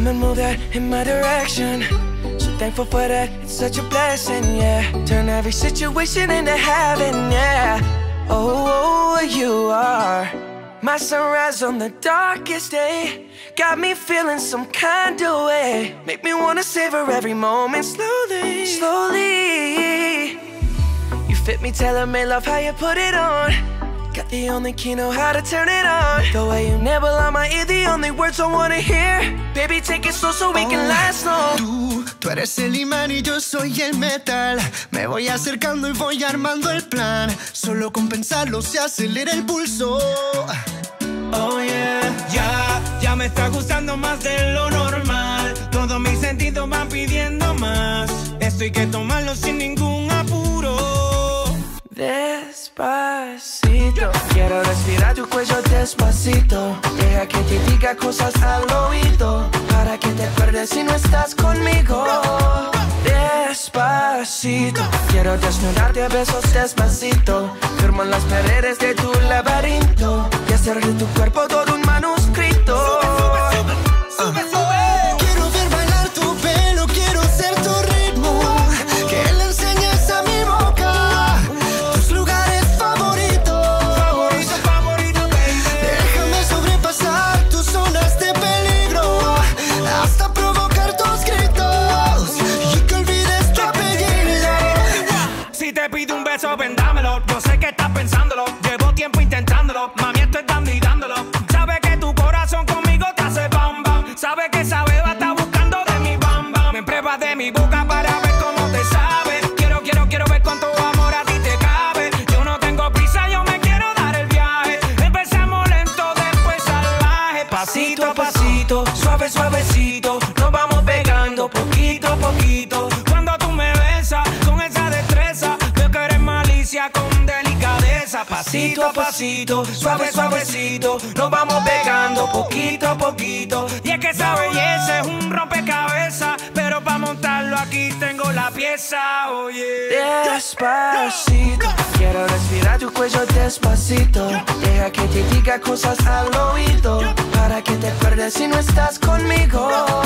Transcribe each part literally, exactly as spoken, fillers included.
Come and move that in my direction. So thankful for that, it's such a blessing, yeah. Turn every situation into heaven, yeah. Oh, you are my sunrise on the darkest day. Got me feeling some kind of way. Make me wanna savor every moment slowly, slowly. You fit me, tailor-made, love how you put it on. Got the only key, know how to turn it on. The way you nibble on my ear, the only words I wanna hear. Baby, take it slow so we oh, can last long. Tú, tú eres el imán y yo soy el metal. Me voy acercando y voy armando el plan. Solo con pensarlo se acelera el pulso. Oh yeah, ya, ya me está gustando más de lo normal. Todos mis sentidos van pidiendo más. Esto hay que tomarlo sin ningún apuro. Despacito, quiero respirar tu cuello despacito. Deja que te diga cosas al oído, para que te acuerdes si no estás conmigo. Despacito, quiero desnudarte a besos despacito. Firmo en las paredes de tu laberinto y hacer de tu cuerpo todo un manuscrito. Sube, sube, sube, sube, sube. Quiero ver bailar tu pelo, quiero ser tu ritmo. Que le enseñes a mi boca tus lugares favoritos. Favorito, favorito, baby. Déjame sobrepasar tus zonas de peligro, hasta provocar tus gritos y que olvides tu apellido. Si te pido un beso, ven, dámelo. Yo sé que estás pensándolo. Llevo tiempo intentándolo. Mami, esto es dando y dándolo. Sabe que tu corazón conmigo te hace bam bam. Sabe que esa beba está buscando de mi bam bam. Me pruebas de mi boca para ver cómo te sabe. Quiero, quiero, quiero ver cuánto amor a ti te cabe. Yo no tengo prisa, yo me quiero dar el viaje. Empezamos lento, después salvaje. Pasito a pasito, suave, suavecito. Nos vamos pegando poquito a poquito. Cuando tú me besas con esa destreza, veo que eres malicia con delicadeza. Pasito a pasito, suave, suavecito. Nos vamos pegando poquito a poquito. Y es que esa belleza es un rompecabezas, pero para montarlo aquí tengo la pieza, oye. Despacito, quiero respirar tu cuello despacito. Deja que te diga cosas al oído, para que te acuerdes si no estás conmigo.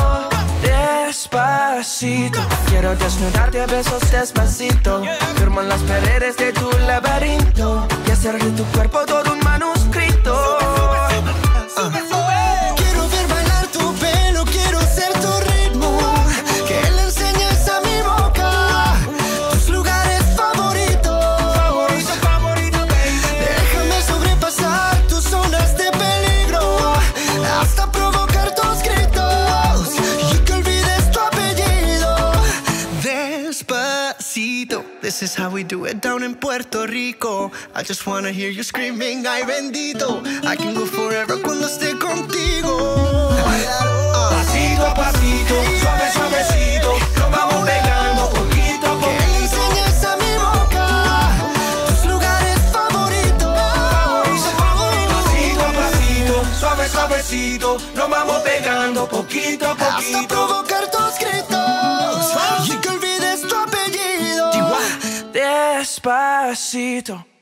Despacito, quiero desnudarte a besos despacito. Firmo en las paredes de tu laberinto y hacer de tu cuerpo todo un manuscrito. Sube, sube. Quiero ver bailar tu pelo, quiero ser tu ritmo. Que le enseñes a mi boca tus lugares favoritos. Favorito, favorito, baby. Déjame sobrepasar tus zonas de peligro, hasta provocar tus gritos y que olvides tu apellido. Despacito, this is how we do it down in Puerto Rico. I just wanna hear you screaming, ay bendito. I can go forever cuando esté contigo. Pasito a pasito, suave, suavecito. Nos vamos pegando poquito a Que le poquito. enseñes a mi boca tus lugares favoritos. Favorito, favorito. Pasito a pasito, suave, suavecito. Nos vamos pegando poquito a Hasta poquito. provocar tus gritos y que olvides tu apellido. Despacito.